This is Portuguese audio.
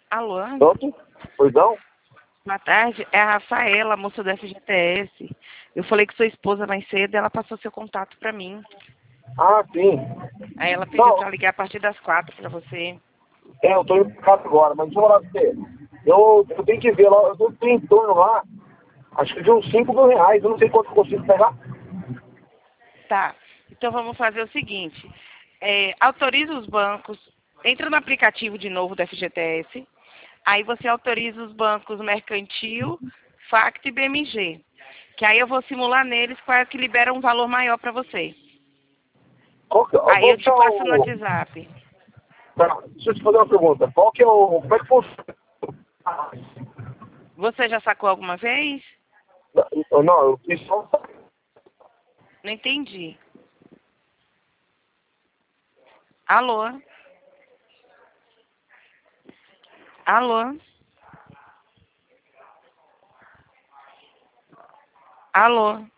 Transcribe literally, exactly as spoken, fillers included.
Alô? Pronto? Pois não? Boa tarde. É a Rafaela, moça do F G T S. Eu falei com sua esposa mais cedo e ela passou seu contato pra mim. Ah, sim. Aí ela pediu Não, pra ligar a partir das quatro pra você. é, eu tô indo pra casa agora, mas deixa eu falar pra você. Eu, eu tenho que ver lá, eu tenho em torno lá, acho que de uns cinco mil reais, eu não sei quanto eu consigo pegar. Tá. Então vamos fazer o seguinte. É, autoriza os bancos. Entra no aplicativo de novo do F G T S. Aí você autoriza os bancos Mercantil, Facto e B M G. Que aí eu vou simular neles qual é que libera um valor maior pra você. Qual que, eu Aí vou eu te deixar passo no o... WhatsApp. Tá, deixa eu te fazer uma pergunta. Qual que é o... Como é que funciona? Você já sacou alguma vez? Não, não, eu fiz só... Não entendi. Alô? Alô? Alô?